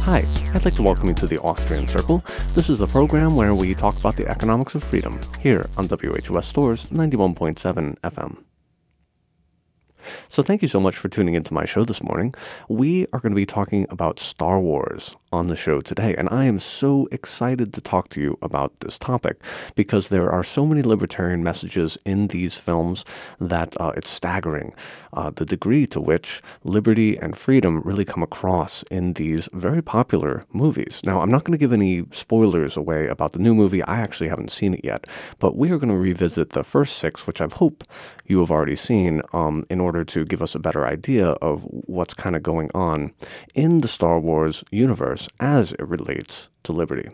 Hi, I'd like to welcome you to the Austrian Circle. This is the program where we talk about the economics of freedom here on WHUS Stores 91.7 FM. So thank you so much for tuning into my show this morning. We are going to be talking about Star Wars on the show today, and I am so excited to talk to you about this topic because there are so many libertarian messages in these films that it's staggering the degree to which liberty and freedom really come across in these very popular movies. Now, I'm not going to give any spoilers away about the new movie. I actually haven't seen it yet, but we are going to revisit the first six, which I hope you have already seen, in order to give us a better idea of what's kind of going on in the Star Wars universe as it relates to liberty.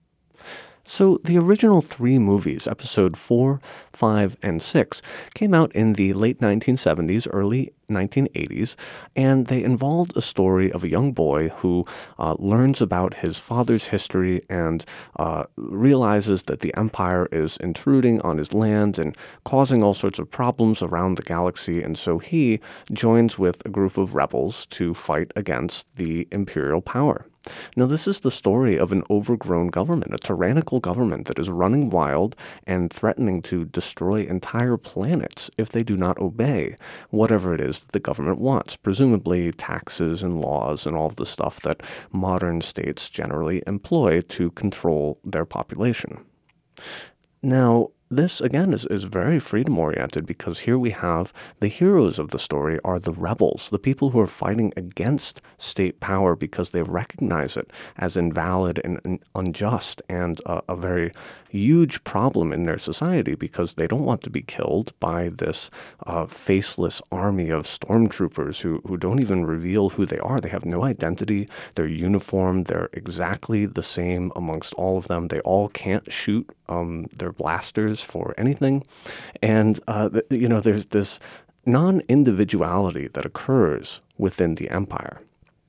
So the original three movies, episode 4, 5, and 6, came out in the late 1970s, early 1980s, and they involved a story of a young boy who learns about his father's history and realizes that the Empire is intruding on his land and causing all sorts of problems around the galaxy, and so he joins with a group of rebels to fight against the Imperial power. Now, this is the story of an overgrown government, a tyrannical government that is running wild and threatening to destroy entire planets if they do not obey whatever it is that the government wants, presumably taxes and laws and all of the stuff that modern states generally employ to control their population. Now, this, again, is very freedom-oriented because here we have the heroes of the story are the rebels, the people who are fighting against state power because they recognize it as invalid and unjust and a very huge problem in their society because they don't want to be killed by this faceless army of stormtroopers who don't even reveal who they are. They have no identity. They're uniformed. They're exactly the same amongst all of them. They all can't shoot their blasters for anything. And, there's this non-individuality that occurs within the Empire.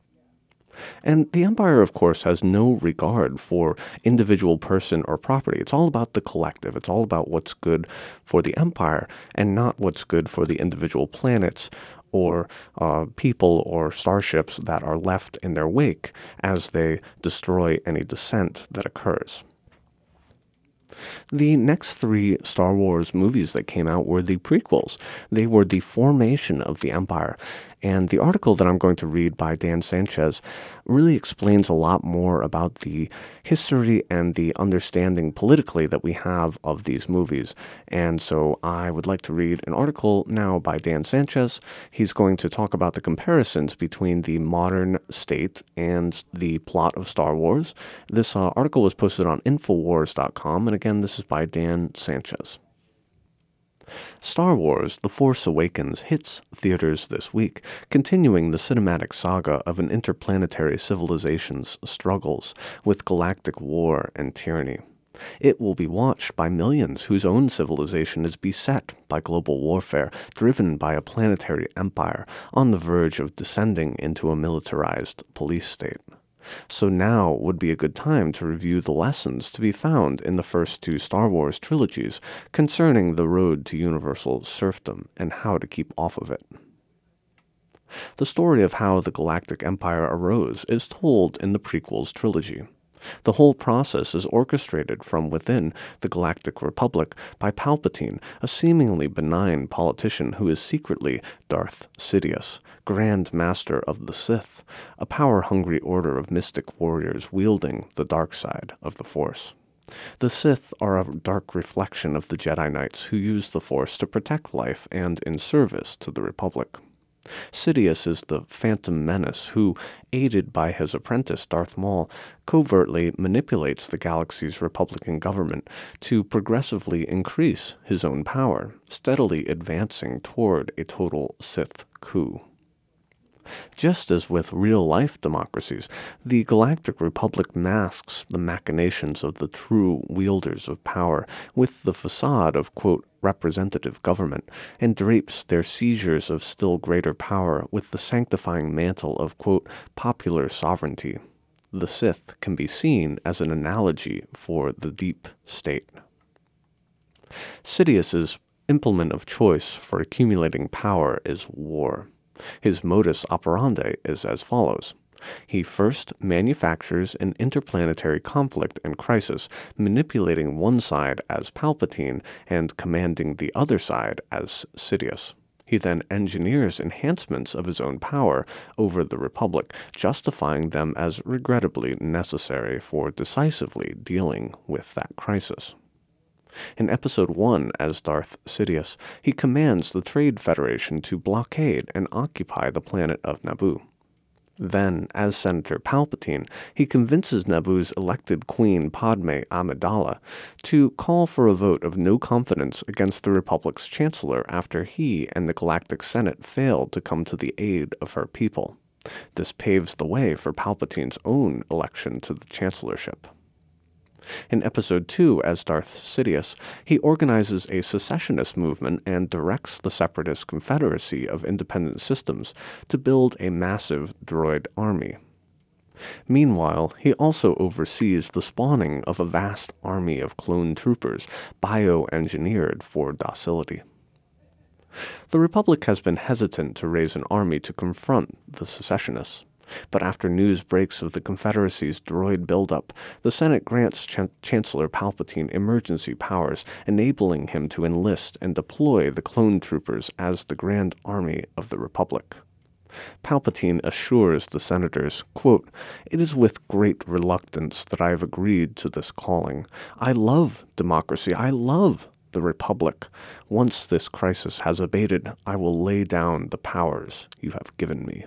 And the Empire, of course, has no regard for individual person or property. It's all about the collective. It's all about what's good for the Empire and not what's good for the individual planets or people or starships that are left in their wake as they destroy any dissent that occurs. The next three Star Wars movies that came out were the prequels. They were the formation of the Empire. And the article that I'm going to read by Dan Sanchez really explains a lot more about the history and the understanding politically that we have of these movies. And so I would like to read an article now by Dan Sanchez. He's going to talk about the comparisons between the modern state and the plot of Star Wars. This article was posted on Infowars.com, and again, this is by Dan Sanchez. Star Wars The Force Awakens hits theaters this week, continuing the cinematic saga of an interplanetary civilization's struggles with galactic war and tyranny. It will be watched by millions whose own civilization is beset by global warfare, driven by a planetary empire on the verge of descending into a militarized police state. So now would be a good time to review the lessons to be found in the first two Star Wars trilogies concerning the road to universal serfdom and how to keep off of it. The story of how the Galactic Empire arose is told in the prequels trilogy. The whole process is orchestrated from within the Galactic Republic by Palpatine, a seemingly benign politician who is secretly Darth Sidious, Grand Master of the Sith, a power-hungry order of mystic warriors wielding the dark side of the Force. The Sith are a dark reflection of the Jedi Knights who use the Force to protect life and in service to the Republic. Sidious is the Phantom Menace who, aided by his apprentice Darth Maul, covertly manipulates the galaxy's Republican government to progressively increase his own power, steadily advancing toward a total Sith coup. Just as with real-life democracies, the Galactic Republic masks the machinations of the true wielders of power with the facade of, quote, representative government, and drapes their seizures of still greater power with the sanctifying mantle of, quote, popular sovereignty. The Sith can be seen as an analogy for the deep state. Sidious's implement of choice for accumulating power is war. His modus operandi is as follows. He first manufactures an interplanetary conflict and crisis, manipulating one side as Palpatine and commanding the other side as Sidious. He then engineers enhancements of his own power over the Republic, justifying them as regrettably necessary for decisively dealing with that crisis. In Episode 1, as Darth Sidious, he commands the Trade Federation to blockade and occupy the planet of Naboo. Then, as Senator Palpatine, he convinces Naboo's elected queen Padme Amidala to call for a vote of no confidence against the Republic's chancellor after he and the Galactic Senate failed to come to the aid of her people. This paves the way for Palpatine's own election to the chancellorship. In Episode 2, as Darth Sidious, he organizes a secessionist movement and directs the Separatist Confederacy of Independent Systems to build a massive droid army. Meanwhile, he also oversees the spawning of a vast army of clone troopers, bioengineered for docility. The Republic has been hesitant to raise an army to confront the secessionists. But after news breaks of the Confederacy's droid buildup, the Senate grants Chancellor Palpatine emergency powers, enabling him to enlist and deploy the clone troopers as the Grand Army of the Republic. Palpatine assures the senators, quote, "It is with great reluctance that I have agreed to this calling. I love democracy. I love the Republic. Once this crisis has abated, I will lay down the powers you have given me."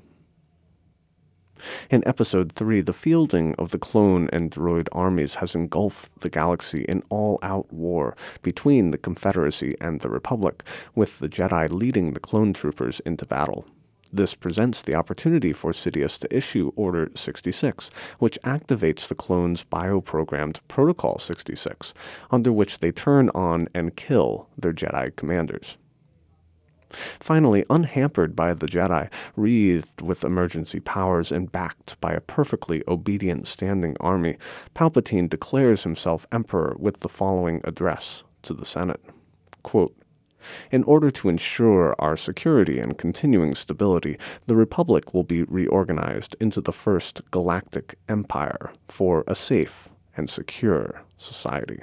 In Episode 3, the fielding of the clone and droid armies has engulfed the galaxy in all-out war between the Confederacy and the Republic, with the Jedi leading the clone troopers into battle. This presents the opportunity for Sidious to issue Order 66, which activates the clones' bioprogrammed Protocol 66, under which they turn on and kill their Jedi commanders. Finally, unhampered by the Jedi, wreathed with emergency powers and backed by a perfectly obedient standing army, Palpatine declares himself Emperor with the following address to the Senate. Quote, "In order to ensure our security and continuing stability, the Republic will be reorganized into the First Galactic Empire for a safe and secure society."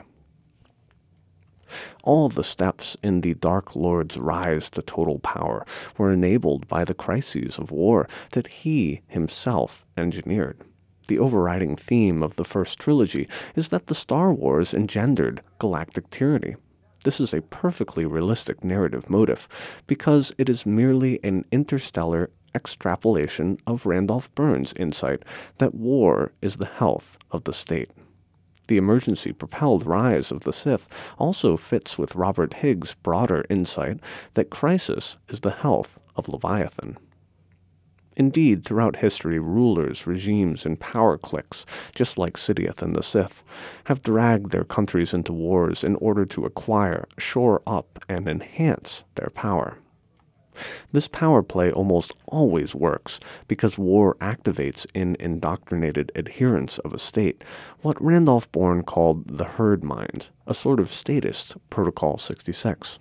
All the steps in the Dark Lord's rise to total power were enabled by the crises of war that he himself engineered. The overriding theme of the first trilogy is that the Star Wars engendered galactic tyranny. This is a perfectly realistic narrative motive because it is merely an interstellar extrapolation of Randolph Burns' insight that war is the health of the state. The emergency-propelled rise of the Sith also fits with Robert Higgs' broader insight that crisis is the health of Leviathan. Indeed, throughout history, rulers, regimes, and power cliques, just like Sidious and the Sith, have dragged their countries into wars in order to acquire, shore up, and enhance their power. This power play almost always works because war activates in indoctrinated adherents of a state what Randolph Bourne called the herd mind, a sort of statist Protocol 66.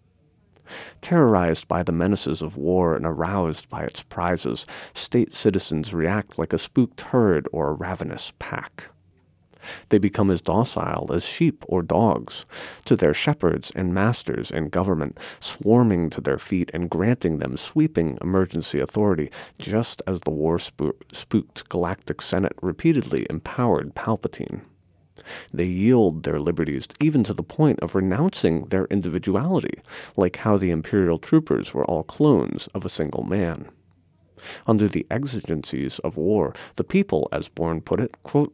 Terrorized by the menaces of war and aroused by its prizes, state citizens react like a spooked herd or a ravenous pack. They become as docile as sheep or dogs to their shepherds and masters in government, swarming to their feet and granting them sweeping emergency authority, just as the war-spooked Galactic Senate repeatedly empowered Palpatine. They yield their liberties even to the point of renouncing their individuality, like how the Imperial troopers were all clones of a single man. Under the exigencies of war, the people, as Bourne put it, quote,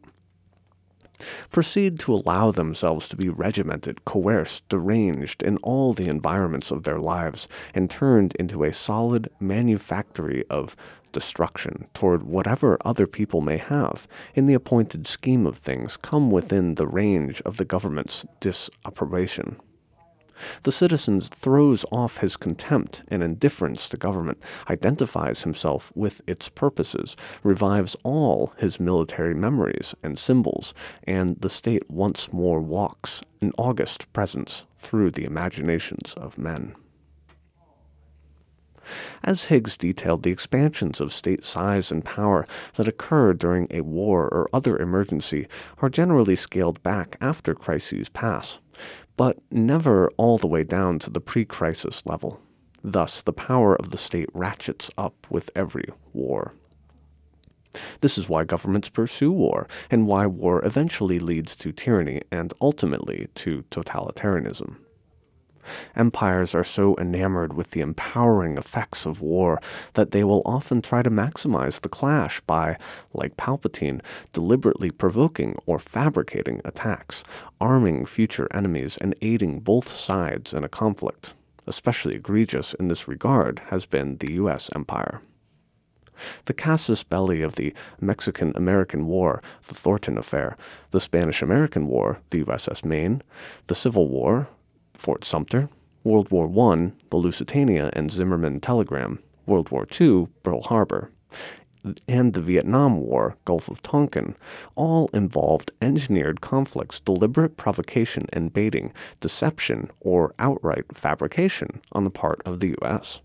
"proceed to allow themselves to be regimented, coerced, deranged in all the environments of their lives, and turned into a solid manufactory of destruction toward whatever other people may have, in the appointed scheme of things, come within the range of the government's disapprobation." The citizen throws off his contempt and indifference to government, identifies himself with its purposes, revives all his military memories and symbols, and the state once more walks in august presence through the imaginations of men. As Higgs detailed, the expansions of state size and power that occur during a war or other emergency are generally scaled back after crises pass, but never all the way down to the pre-crisis level. Thus, the power of the state ratchets up with every war. This is why governments pursue war, and why war eventually leads to tyranny and ultimately to totalitarianism. Empires are so enamored with the empowering effects of war that they will often try to maximize the clash by, like Palpatine, deliberately provoking or fabricating attacks, arming future enemies, and aiding both sides in a conflict. Especially egregious in this regard has been the U.S. empire. The casus belli of the Mexican-American War, the Thornton Affair, the Spanish-American War, the USS Maine, the Civil War, Fort Sumter, World War I, the Lusitania and Zimmerman telegram, World War II, Pearl Harbor, and the Vietnam War, Gulf of Tonkin, all involved engineered conflicts, deliberate provocation and baiting, deception, or outright fabrication on the part of the U.S.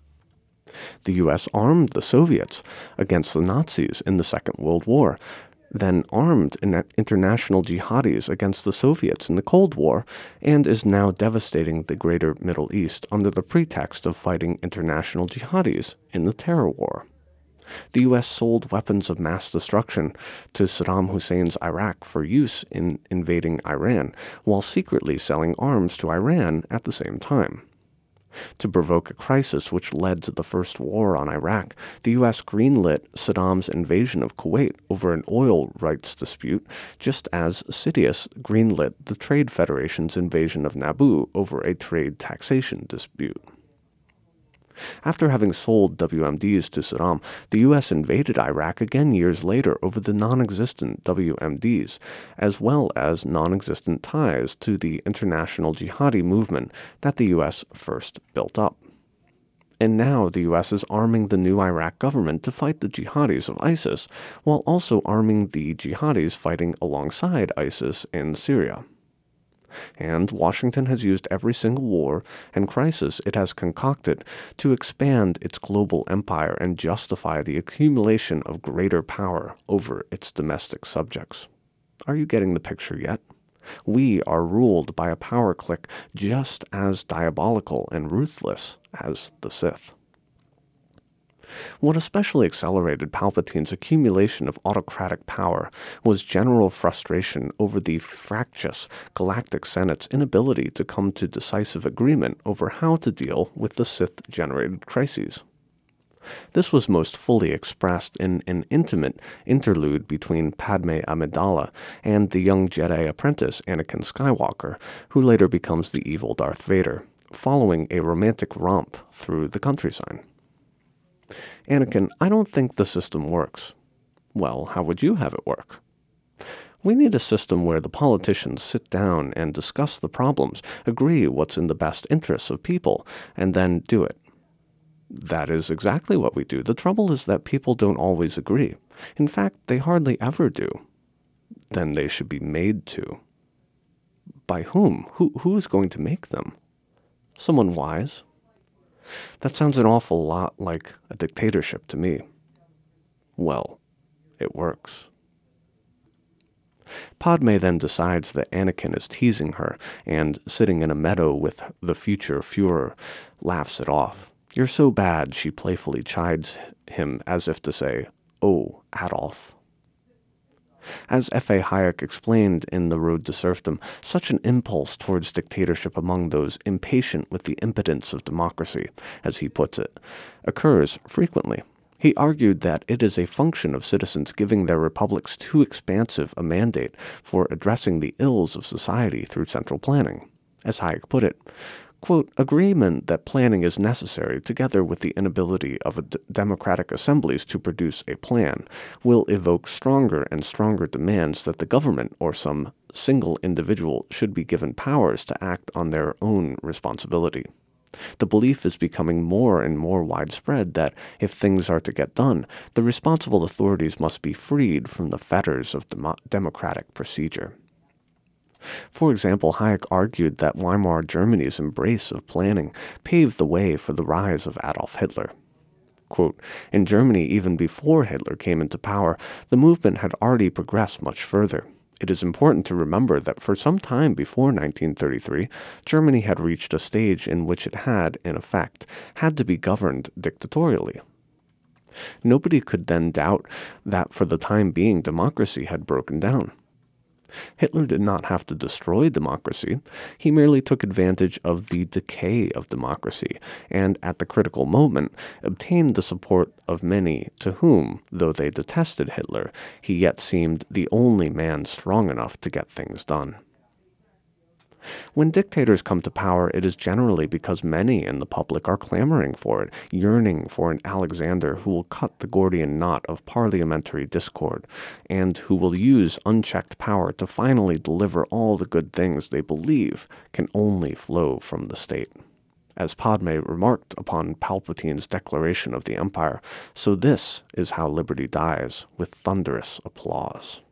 The U.S. armed the Soviets against the Nazis in the Second World War, then armed international jihadis against the Soviets in the Cold War, and is now devastating the greater Middle East under the pretext of fighting international jihadis in the terror war. The U.S. sold weapons of mass destruction to Saddam Hussein's Iraq for use in invading Iran, while secretly selling arms to Iran at the same time. To provoke a crisis which led to the first war on Iraq, the U.S. greenlit Saddam's invasion of Kuwait over an oil rights dispute, just as Sidious greenlit the Trade Federation's invasion of Naboo over a trade taxation dispute. After having sold WMDs to Saddam, the U.S. invaded Iraq again years later over the non-existent WMDs, as well as non-existent ties to the international jihadi movement that the U.S. first built up. And now the U.S. is arming the new Iraq government to fight the jihadis of ISIS, while also arming the jihadis fighting alongside ISIS in Syria. And Washington has used every single war and crisis it has concocted to expand its global empire and justify the accumulation of greater power over its domestic subjects. Are you getting the picture yet? We are ruled by a power clique just as diabolical and ruthless as the Sith. What especially accelerated Palpatine's accumulation of autocratic power was general frustration over the fractious Galactic Senate's inability to come to decisive agreement over how to deal with the Sith-generated crises. This was most fully expressed in an intimate interlude between Padme Amidala and the young Jedi apprentice Anakin Skywalker, who later becomes the evil Darth Vader, following a romantic romp through the countryside. Anakin, I don't think the system works. Well, how would you have it work? We need a system where the politicians sit down and discuss the problems, agree what's in the best interests of people, and then do it. That is exactly what we do. The trouble is that people don't always agree. In fact, they hardly ever do. Then they should be made to. By whom? Who is going to make them? Someone wise? That sounds an awful lot like a dictatorship to me. Well, it works. Padme then decides that Anakin is teasing her, and sitting in a meadow with the future Führer, laughs it off. You're so bad, she playfully chides him as if to say, "Oh, Adolf." As F.A. Hayek explained in The Road to Serfdom, such an impulse towards dictatorship among those impatient with the impotence of democracy, as he puts it, occurs frequently. He argued that it is a function of citizens giving their republics too expansive a mandate for addressing the ills of society through central planning. As Hayek put it, quote, agreement that planning is necessary, together with the inability of democratic assemblies to produce a plan, will evoke stronger and stronger demands that the government or some single individual should be given powers to act on their own responsibility. The belief is becoming more and more widespread that if things are to get done, the responsible authorities must be freed from the fetters of democratic procedure. For example, Hayek argued that Weimar Germany's embrace of planning paved the way for the rise of Adolf Hitler. Quote, in Germany, even before Hitler came into power, the movement had already progressed much further. It is important to remember that for some time before 1933, Germany had reached a stage in which it had, in effect, had to be governed dictatorially. Nobody could then doubt that for the time being democracy had broken down. Hitler did not have to destroy democracy. He merely took advantage of the decay of democracy and, at the critical moment, obtained the support of many to whom, though they detested Hitler, he yet seemed the only man strong enough to get things done. When dictators come to power, it is generally because many in the public are clamoring for it, yearning for an Alexander who will cut the Gordian knot of parliamentary discord, and who will use unchecked power to finally deliver all the good things they believe can only flow from the state. As Padme remarked upon Palpatine's declaration of the Empire, so this is how liberty dies, with thunderous applause.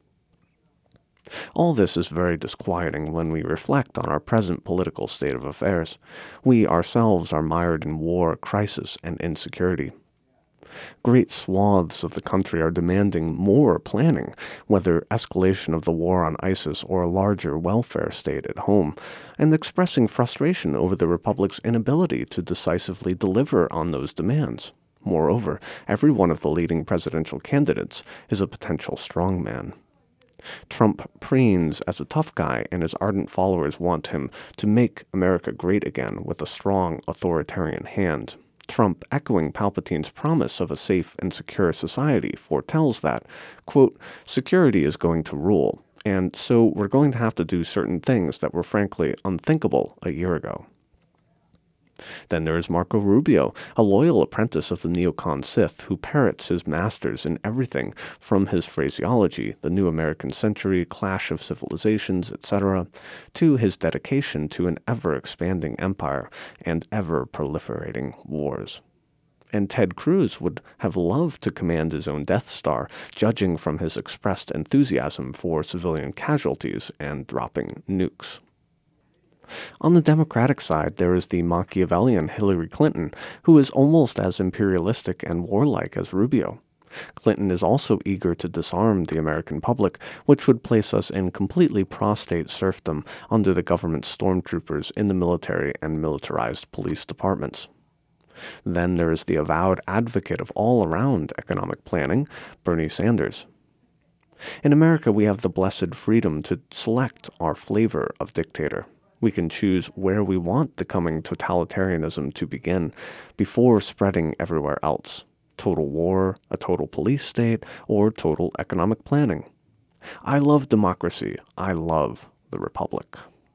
All this is very disquieting when we reflect on our present political state of affairs. We ourselves are mired in war, crisis, and insecurity. Great swaths of the country are demanding more planning, whether escalation of the war on ISIS or a larger welfare state at home, and expressing frustration over the Republic's inability to decisively deliver on those demands. Moreover, every one of the leading presidential candidates is a potential strongman. Trump preens as a tough guy, and his ardent followers want him to make America great again with a strong authoritarian hand. Trump, echoing Palpatine's promise of a safe and secure society, foretells that, quote, security is going to rule, and so we're going to have to do certain things that were frankly unthinkable a year ago. Then there is Marco Rubio, a loyal apprentice of the neocon Sith who parrots his masters in everything from his phraseology, the New American Century, Clash of Civilizations, etc., to his dedication to an ever-expanding empire and ever-proliferating wars. And Ted Cruz would have loved to command his own Death Star, judging from his expressed enthusiasm for civilian casualties and dropping nukes. On the Democratic side, there is the Machiavellian Hillary Clinton, who is almost as imperialistic and warlike as Rubio. Clinton is also eager to disarm the American public, which would place us in completely prostate serfdom under the government's stormtroopers in the military and militarized police departments. Then there is the avowed advocate of all-around economic planning, Bernie Sanders. In America, we have the blessed freedom to select our flavor of dictator. We can choose where we want the coming totalitarianism to begin before spreading everywhere else. Total war, a total police state, or total economic planning. I love democracy. I love the Republic.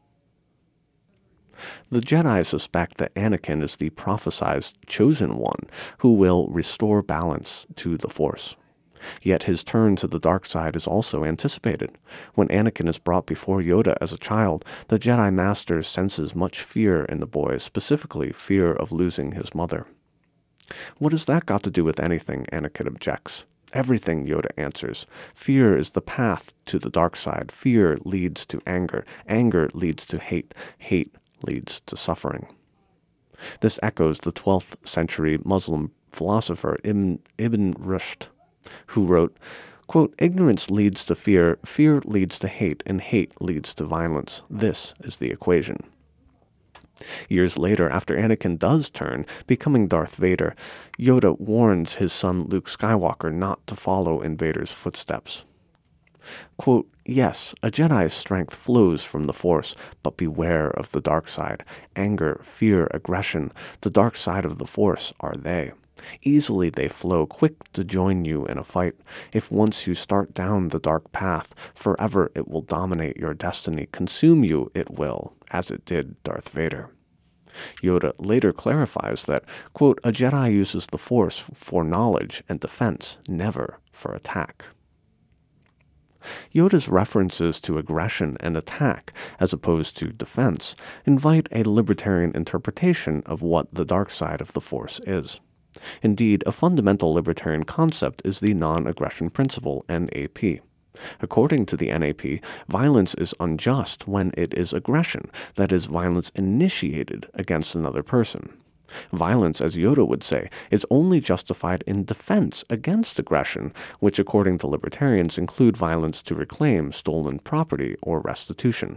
The Jedi suspect that Anakin is the prophesized chosen one who will restore balance to the Force. Yet his turn to the dark side is also anticipated. When Anakin is brought before Yoda as a child, the Jedi Master senses much fear in the boy, specifically fear of losing his mother. What has that got to do with anything? Anakin objects. Everything, Yoda answers. Fear is the path to the dark side. Fear leads to anger. Anger leads to hate. Hate leads to suffering. This echoes the 12th century Muslim philosopher Ibn Rushd, who wrote, quote, ignorance leads to fear, fear leads to hate, and hate leads to violence. This is the equation. Years later, after Anakin does turn, becoming Darth Vader, Yoda warns his son Luke Skywalker not to follow in Vader's footsteps. Quote, yes, a Jedi's strength flows from the Force, but beware of the dark side. Anger, fear, aggression, the dark side of the Force are they. Easily they flow, quick to join you in a fight. If once you start down the dark path, forever it will dominate your destiny. Consume you it will, as it did Darth Vader. Yoda later clarifies that, quote, a Jedi uses the Force for knowledge and defense, never for attack. Yoda's references to aggression and attack, as opposed to defense, invite a libertarian interpretation of what the dark side of the Force is. Indeed, a fundamental libertarian concept is the non-aggression principle, NAP. According to the NAP, violence is unjust when it is aggression, that is, violence initiated against another person. Violence, as Yoda would say, is only justified in defense against aggression, which according to libertarians include violence to reclaim stolen property or restitution.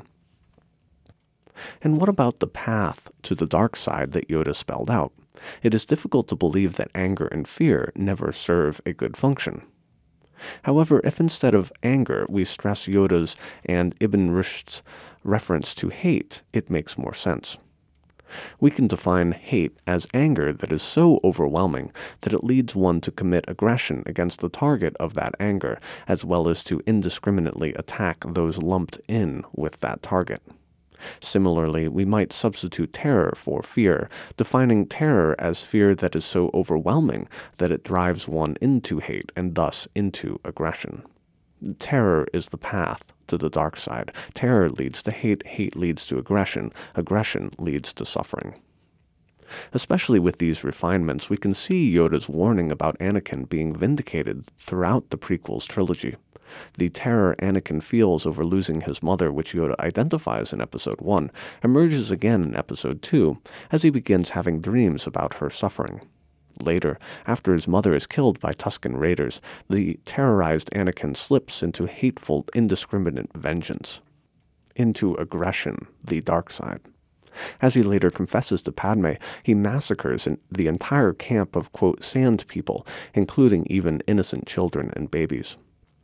And what about the path to the dark side that Yoda spelled out? It is difficult to believe that anger and fear never serve a good function. However, if instead of anger we stress Yoda's and Ibn Rushd's reference to hate, it makes more sense. We can define hate as anger that is so overwhelming that it leads one to commit aggression against the target of that anger, as well as to indiscriminately attack those lumped in with that target. Similarly, we might substitute terror for fear, defining terror as fear that is so overwhelming that it drives one into hate and thus into aggression. Terror is the path to the dark side. Terror leads to hate, hate leads to aggression, aggression leads to suffering. Especially with these refinements, we can see Yoda's warning about Anakin being vindicated throughout the prequels trilogy. The terror Anakin feels over losing his mother, which Yoda identifies in Episode 1, emerges again in Episode 2 as he begins having dreams about her suffering. Later, after his mother is killed by Tusken Raiders, the terrorized Anakin slips into hateful, indiscriminate vengeance, into aggression, the dark side. As he later confesses to Padme, he massacres the entire camp of, quote, sand people, including even innocent children and babies.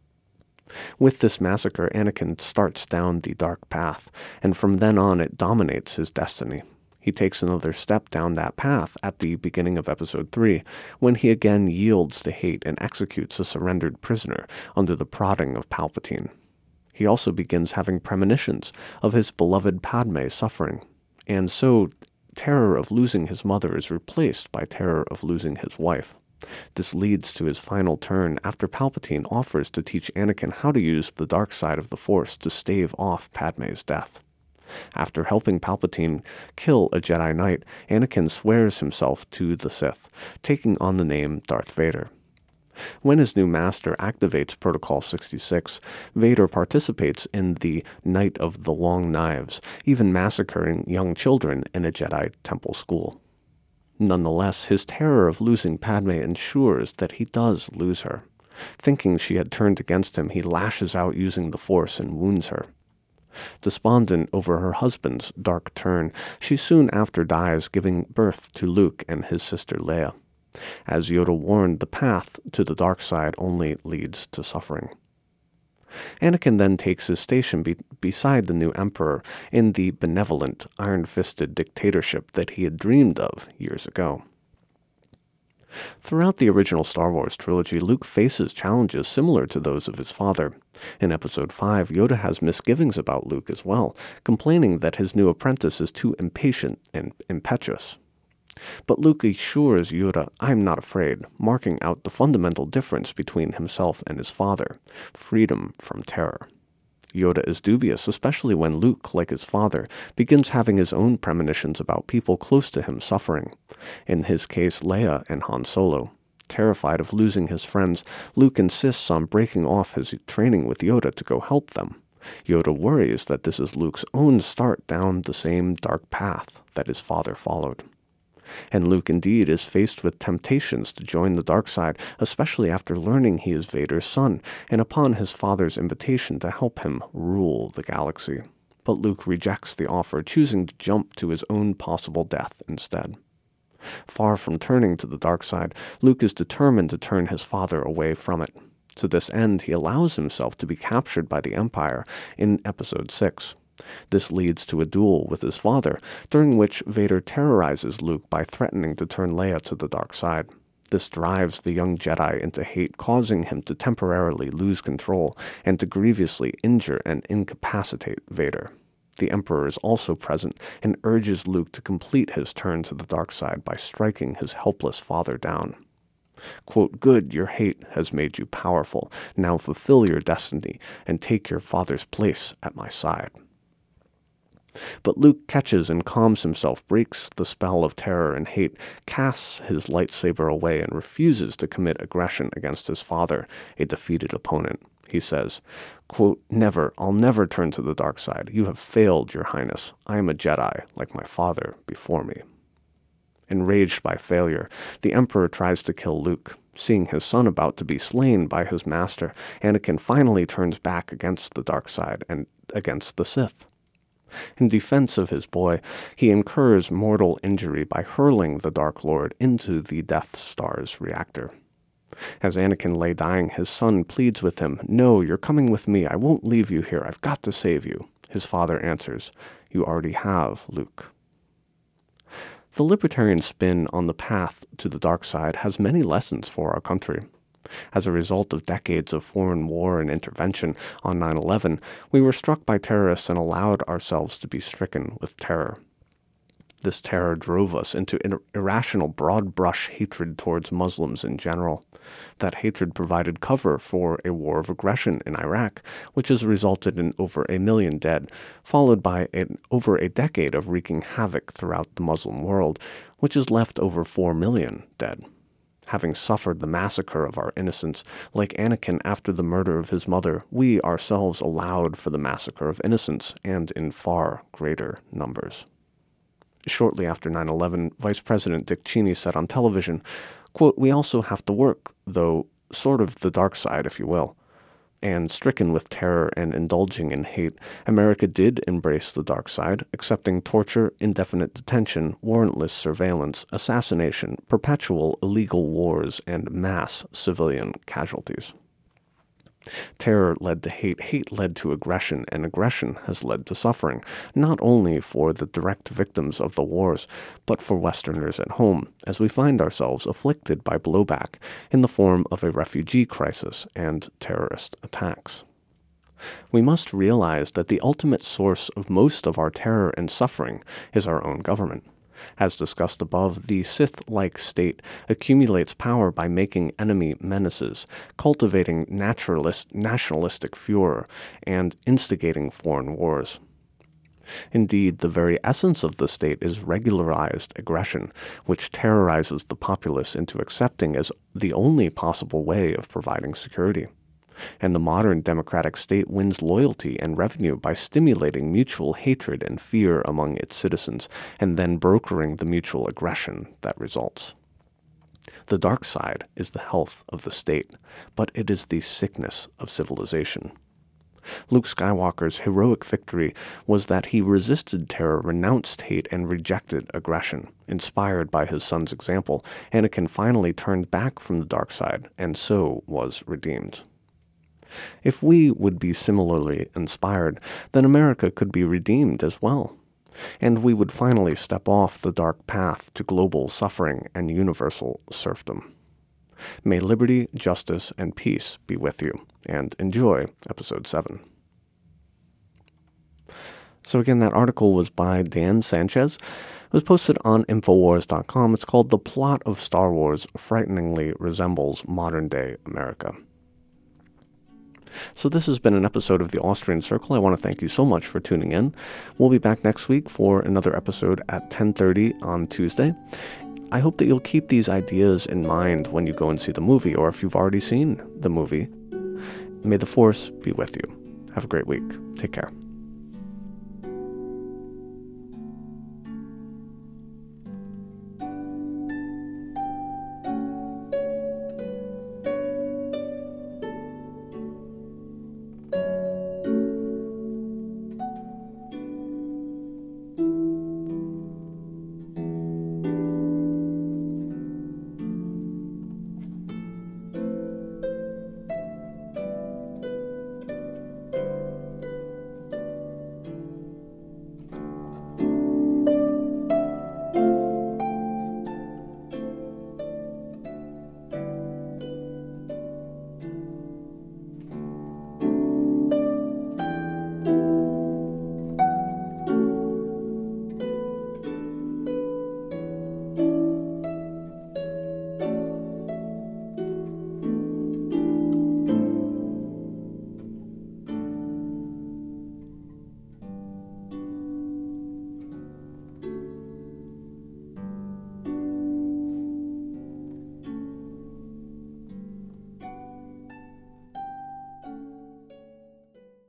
With this massacre, Anakin starts down the dark path, and from then on it dominates his destiny. He takes another step down that path at the beginning of Episode 3, when he again yields to hate and executes a surrendered prisoner under the prodding of Palpatine. He also begins having premonitions of his beloved Padme suffering, and so terror of losing his mother is replaced by terror of losing his wife. This leads to his final turn after Palpatine offers to teach Anakin how to use the dark side of the Force to stave off Padme's death. After helping Palpatine kill a Jedi Knight, Anakin swears himself to the Sith, taking on the name Darth Vader. When his new master activates Protocol 66, Vader participates in the Night of the Long Knives, even massacring young children in a Jedi temple school. Nonetheless, his terror of losing Padme ensures that he does lose her. Thinking she had turned against him, he lashes out using the Force and wounds her. Despondent over her husband's dark turn, she soon after dies, giving birth to Luke and his sister Leia. As Yoda warned, the path to the dark side only leads to suffering. Anakin then takes his station beside the new Emperor in the benevolent, iron-fisted dictatorship that he had dreamed of years ago. Throughout the original Star Wars trilogy, Luke faces challenges similar to those of his father. In Episode 5, Yoda has misgivings about Luke as well, complaining that his new apprentice is too impatient and impetuous. But Luke assures Yoda, "I'm not afraid," marking out the fundamental difference between himself and his father, freedom from terror. Yoda is dubious, especially when Luke, like his father, begins having his own premonitions about people close to him suffering. In his case, Leia and Han Solo. Terrified of losing his friends, Luke insists on breaking off his training with Yoda to go help them. Yoda worries that this is Luke's own start down the same dark path that his father followed. And Luke indeed is faced with temptations to join the dark side, especially after learning he is Vader's son, and upon his father's invitation to help him rule the galaxy. But Luke rejects the offer, choosing to jump to his own possible death instead. Far from turning to the dark side, Luke is determined to turn his father away from it. To this end, he allows himself to be captured by the Empire in Episode 6. This leads to a duel with his father, during which Vader terrorizes Luke by threatening to turn Leia to the dark side. This drives the young Jedi into hate, causing him to temporarily lose control and to grievously injure and incapacitate Vader. The Emperor is also present and urges Luke to complete his turn to the dark side by striking his helpless father down. Quote, "Good, your hate has made you powerful. Now fulfill your destiny and take your father's place at my side." But Luke catches and calms himself, breaks the spell of terror and hate, casts his lightsaber away, and refuses to commit aggression against his father, a defeated opponent. he says, quote, "Never, I'll never turn to the dark side. You have failed, Your Highness. I am a Jedi, like my father before me." Enraged by failure, the Emperor tries to kill Luke. Seeing his son about to be slain by his master, Anakin finally turns back against the dark side and against the Sith. In defense of his boy, he incurs mortal injury by hurling the Dark Lord into the Death Star's reactor. As Anakin lay dying, his son pleads with him, "No, you're coming with me. I won't leave you here. I've got to save you." His father answers, "You already have, Luke." The libertarian spin on the path to the dark side has many lessons for our country. As a result of decades of foreign war and intervention on 9/11, we were struck by terrorists and allowed ourselves to be stricken with terror. This terror drove us into irrational broad-brush hatred towards Muslims in general. That hatred provided cover for a war of aggression in Iraq, which has resulted in over 1 million dead, followed by over a decade of wreaking havoc throughout the Muslim world, which has left over 4 million dead. Having suffered the massacre of our innocents, like Anakin after the murder of his mother, we ourselves allowed for the massacre of innocents, and in far greater numbers. Shortly after 9/11, Vice President Dick Cheney said on television, quote, "We also have to work, though, sort of the dark side, if you will." And stricken with terror and indulging in hate, America did embrace the dark side, accepting torture, indefinite detention, warrantless surveillance, assassination, perpetual illegal wars, and mass civilian casualties. Terror led to hate, hate led to aggression, and aggression has led to suffering, not only for the direct victims of the wars, but for Westerners at home, as we find ourselves afflicted by blowback in the form of a refugee crisis and terrorist attacks. We must realize that the ultimate source of most of our terror and suffering is our own government. As discussed above, the Sith-like state accumulates power by making enemy menaces, cultivating nationalistic furor, and instigating foreign wars. Indeed, the very essence of the state is regularized aggression, which terrorizes the populace into accepting as the only possible way of providing security. And the modern democratic state wins loyalty and revenue by stimulating mutual hatred and fear among its citizens, and then brokering the mutual aggression that results. The dark side is the health of the state, but it is the sickness of civilization. Luke Skywalker's heroic victory was that he resisted terror, renounced hate, and rejected aggression. Inspired by his son's example, Anakin finally turned back from the dark side, and so was redeemed. If we would be similarly inspired, then America could be redeemed as well, and we would finally step off the dark path to global suffering and universal serfdom. May liberty, justice, and peace be with you, and enjoy Episode 7. So again, that article was by Dan Sanchez. It was posted on Infowars.com. It's called "The Plot of Star Wars Frighteningly Resembles Modern-Day America." So this has been an episode of The Austrian Circle. I want to thank you so much for tuning in. We'll be back next week for another episode at 10:30 on Tuesday. I hope that you'll keep these ideas in mind when you go and see the movie, or if you've already seen the movie. May the Force be with you. Have a great week. Take care.